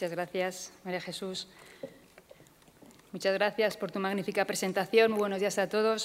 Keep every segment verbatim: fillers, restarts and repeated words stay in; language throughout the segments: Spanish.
Muchas gracias, María Jesús. Muchas gracias por tu magnífica presentación. Muy buenos días a todos.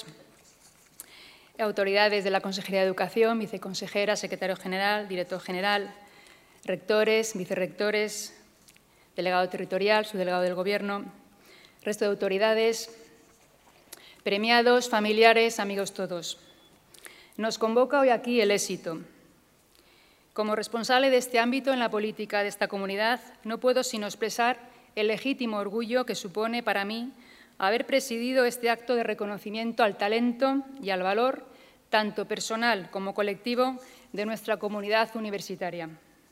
Autoridades de la Consejería de Educación, viceconsejera, secretario general, director general, rectores, vicerrectores, delegado territorial, subdelegado del Gobierno, resto de autoridades, premiados, familiares, amigos todos. Nos convoca hoy aquí el éxito. Como responsable de este ámbito en la política de esta comunidad, no puedo sino expresar el legítimo orgullo que supone para mí haber presidido este acto de reconocimiento al talento y al valor, tanto personal como colectivo, de nuestra comunidad universitaria.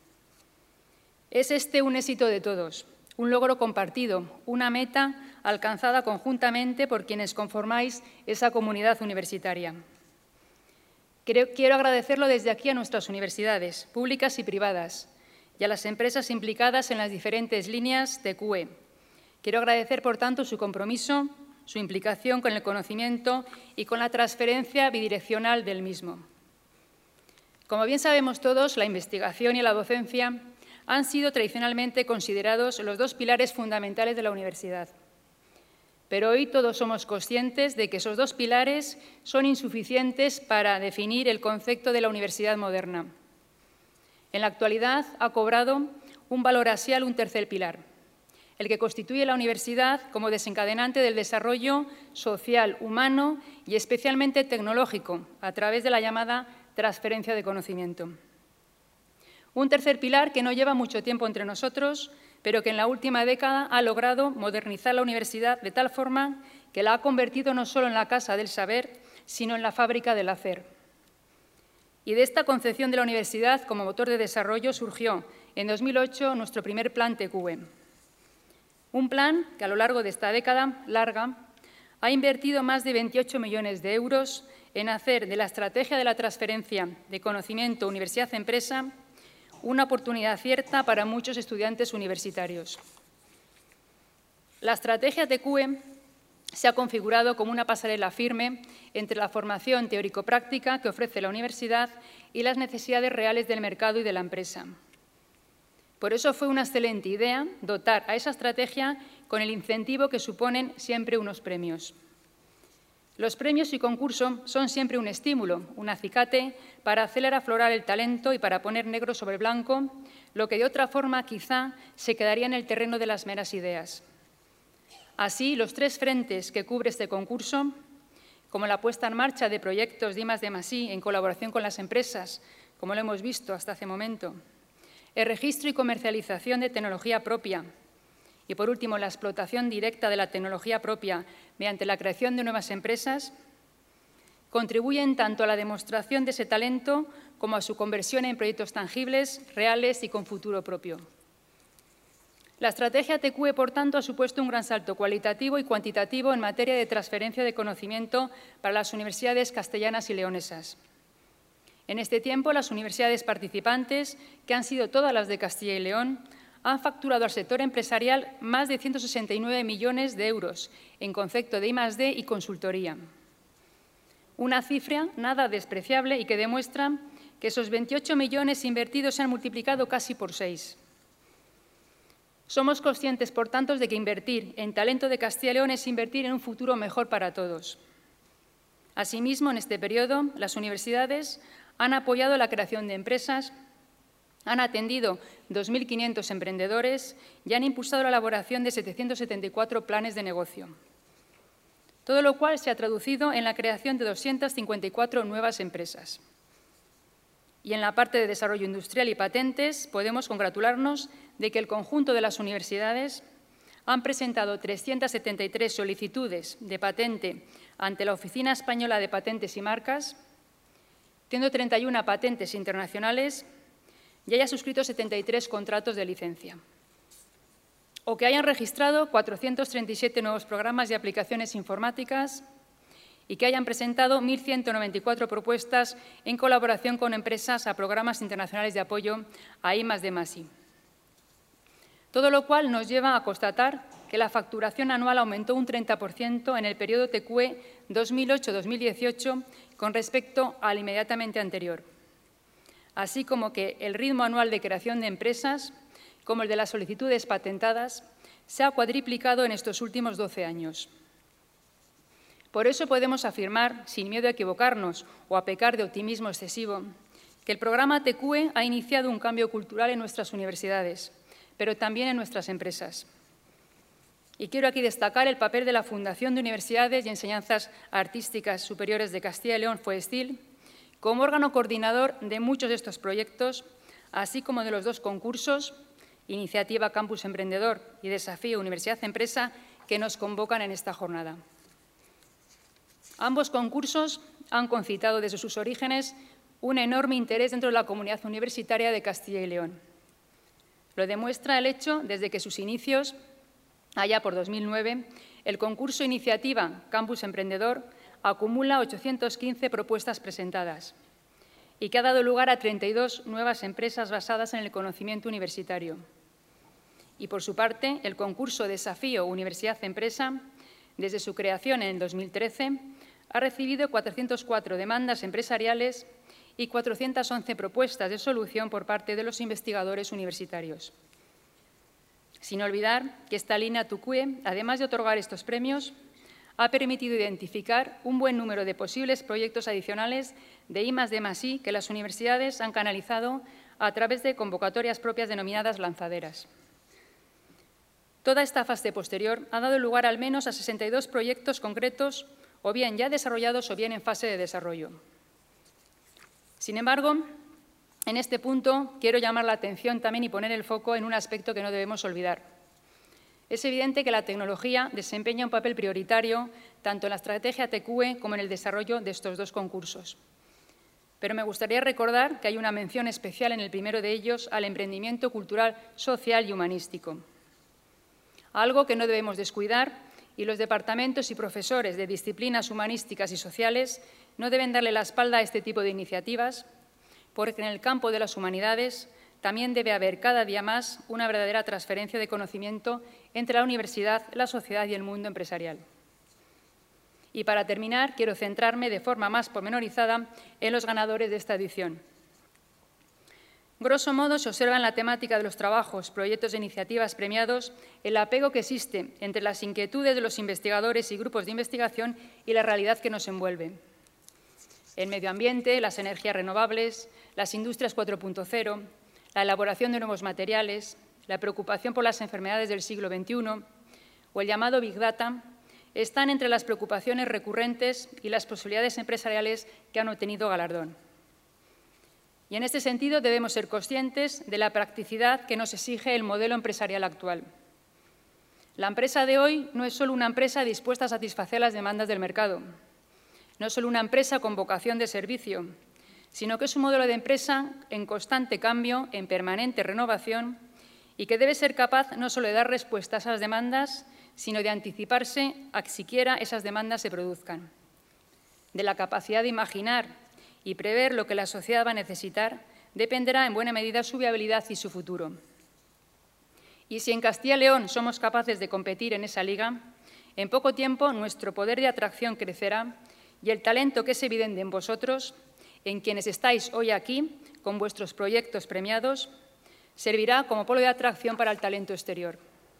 Es este un éxito de todos, un logro compartido, una meta alcanzada conjuntamente por quienes conformáis esa comunidad universitaria. Quiero agradecerlo desde aquí a nuestras universidades, públicas y privadas, y a las empresas implicadas en las diferentes líneas de C U E. Quiero agradecer, por tanto, su compromiso, su implicación con el conocimiento y con la transferencia bidireccional del mismo. Como bien sabemos todos, la investigación y la docencia han sido tradicionalmente considerados los dos pilares fundamentales de la universidad. Pero hoy todos somos conscientes de que esos dos pilares son insuficientes para definir el concepto de la universidad moderna. En la actualidad ha cobrado un valor asial un tercer pilar, el que constituye la universidad como desencadenante del desarrollo social, humano y especialmente tecnológico, a través de la llamada transferencia de conocimiento. Un tercer pilar que no lleva mucho tiempo entre nosotros, pero que en la última década ha logrado modernizar la universidad de tal forma que la ha convertido no solo en la casa del saber, sino en la fábrica del hacer. Y de esta concepción de la universidad como motor de desarrollo surgió en dos mil ocho nuestro primer plan T Q E. Un plan que a lo largo de esta década larga ha invertido más de veintiocho millones de euros en hacer de la estrategia de la transferencia de conocimiento universidad-empresa una oportunidad cierta para muchos estudiantes universitarios. La estrategia T Q E se ha configurado como una pasarela firme entre la formación teórico-práctica que ofrece la universidad y las necesidades reales del mercado y de la empresa. Por eso fue una excelente idea dotar a esa estrategia con el incentivo que suponen siempre unos premios. Los premios y concurso son siempre un estímulo, un acicate para hacer aflorar el talento y para poner negro sobre blanco lo que de otra forma quizá se quedaría en el terreno de las meras ideas. Así, los tres frentes que cubre este concurso, como la puesta en marcha de proyectos de I más D más I en colaboración con las empresas, como lo hemos visto hasta hace momento, el registro y comercialización de tecnología propia, y, por último, la explotación directa de la tecnología propia mediante la creación de nuevas empresas, contribuyen tanto a la demostración de ese talento como a su conversión en proyectos tangibles, reales y con futuro propio. La estrategia T Q E, por tanto, ha supuesto un gran salto cualitativo y cuantitativo en materia de transferencia de conocimiento para las universidades castellanas y leonesas. En este tiempo, las universidades participantes, que han sido todas las de Castilla y León, han facturado al sector empresarial más de ciento sesenta y nueve millones de euros en concepto de I más D y consultoría. Una cifra nada despreciable y que demuestra que esos veintiocho millones invertidos se han multiplicado casi por seis. Somos conscientes, por tanto, de que invertir en talento de Castilla y León es invertir en un futuro mejor para todos. Asimismo, en este periodo, las universidades han apoyado la creación de empresas, han atendido dos mil quinientos emprendedores y han impulsado la elaboración de setecientos setenta y cuatro planes de negocio, todo lo cual se ha traducido en la creación de doscientas cincuenta y cuatro nuevas empresas. Y en la parte de desarrollo industrial y patentes podemos congratularnos de que el conjunto de las universidades han presentado trescientas setenta y tres solicitudes de patente ante la Oficina Española de Patentes y Marcas, teniendo treinta y una patentes internacionales y haya suscrito setenta y tres contratos de licencia, o que hayan registrado cuatrocientos treinta y siete nuevos programas y aplicaciones informáticas y que hayan presentado mil ciento noventa y cuatro propuestas en colaboración con empresas a programas internacionales de apoyo a I más D más I. Todo lo cual nos lleva a constatar que la facturación anual aumentó un treinta por ciento en el periodo T Q E dos mil ocho dos mil dieciocho con respecto al inmediatamente anterior, así como que el ritmo anual de creación de empresas como el de las solicitudes patentadas, se ha cuadriplicado en estos últimos doce años. Por eso podemos afirmar, sin miedo a equivocarnos o a pecar de optimismo excesivo, que el programa T Q E ha iniciado un cambio cultural en nuestras universidades, pero también en nuestras empresas. Y quiero aquí destacar el papel de la Fundación de Universidades y Enseñanzas Artísticas Superiores de Castilla y León, FUESTIL, como órgano coordinador de muchos de estos proyectos, así como de los dos concursos, Iniciativa Campus Emprendedor y Desafío Universidad Empresa, que nos convocan en esta jornada. Ambos concursos han concitado desde sus orígenes un enorme interés dentro de la comunidad universitaria de Castilla y León. Lo demuestra el hecho desde que sus inicios, allá por dos mil nueve, el concurso Iniciativa Campus Emprendedor acumula ochocientas quince propuestas presentadas y que ha dado lugar a treinta y dos nuevas empresas basadas en el conocimiento universitario. Y, por su parte, el concurso Desafío Universidad Empresa, desde su creación en el dos mil trece, ha recibido cuatrocientas cuatro demandas empresariales y cuatrocientas once propuestas de solución por parte de los investigadores universitarios. Sin olvidar que esta línea T Q E, además de otorgar estos premios, ha permitido identificar un buen número de posibles proyectos adicionales de I más D más I que las universidades han canalizado a través de convocatorias propias denominadas lanzaderas. Toda esta fase posterior ha dado lugar al menos a sesenta y dos proyectos concretos, o bien ya desarrollados o bien en fase de desarrollo. Sin embargo, en este punto quiero llamar la atención también y poner el foco en un aspecto que no debemos olvidar. Es evidente que la tecnología desempeña un papel prioritario tanto en la estrategia T Q E como en el desarrollo de estos dos concursos. Pero me gustaría recordar que hay una mención especial en el primero de ellos al emprendimiento cultural, social y humanístico. Algo que no debemos descuidar, y los departamentos y profesores de disciplinas humanísticas y sociales no deben darle la espalda a este tipo de iniciativas, porque en el campo de las humanidades también debe haber cada día más una verdadera transferencia de conocimiento entre la universidad, la sociedad y el mundo empresarial. Y para terminar, quiero centrarme de forma más pormenorizada en los ganadores de esta edición. Grosso modo, se observa en la temática de los trabajos, proyectos e iniciativas premiados el apego que existe entre las inquietudes de los investigadores y grupos de investigación y la realidad que nos envuelve. El medio ambiente, las energías renovables, las industrias cuatro punto cero, la elaboración de nuevos materiales, la preocupación por las enfermedades del siglo veintiuno o el llamado Big Data están entre las preocupaciones recurrentes y las posibilidades empresariales que han obtenido galardón. Y en este sentido debemos ser conscientes de la practicidad que nos exige el modelo empresarial actual. La empresa de hoy no es solo una empresa dispuesta a satisfacer las demandas del mercado, no es solo una empresa con vocación de servicio, sino que es un modelo de empresa en constante cambio, en permanente renovación y que debe ser capaz no solo de dar respuesta a esas demandas, sino de anticiparse a que siquiera esas demandas se produzcan. De la capacidad de imaginar y prever lo que la sociedad va a necesitar dependerá en buena medida su viabilidad y su futuro. Y si en Castilla y León somos capaces de competir en esa liga, en poco tiempo nuestro poder de atracción crecerá y el talento que es evidente en vosotros, en quienes estáis hoy aquí con vuestros proyectos premiados, servirá como polo de atracción para el talento exterior.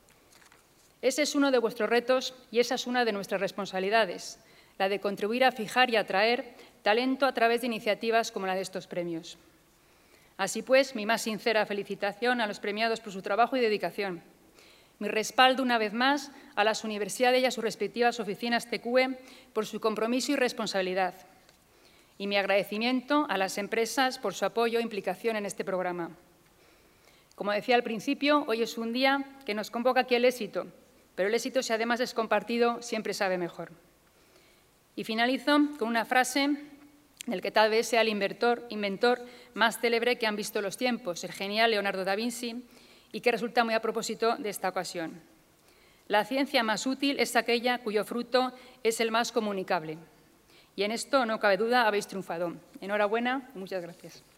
Ese es uno de vuestros retos y esa es una de nuestras responsabilidades, la de contribuir a fijar y atraer talento a través de iniciativas como la de estos premios. Así pues, mi más sincera felicitación a los premiados por su trabajo y dedicación. Mi respaldo, una vez más, a las universidades y a sus respectivas oficinas T Q E por su compromiso y responsabilidad. Y mi agradecimiento a las empresas por su apoyo e implicación en este programa. Como decía al principio, hoy es un día que nos convoca aquí el éxito, pero el éxito, si además es compartido, siempre sabe mejor. Y finalizo con una frase del que tal vez sea el inventor, inventor más célebre que han visto los tiempos, el genial Leonardo da Vinci, y que resulta muy a propósito de esta ocasión. La ciencia más útil es aquella cuyo fruto es el más comunicable. Y en esto, no cabe duda, habéis triunfado. Enhorabuena y muchas gracias.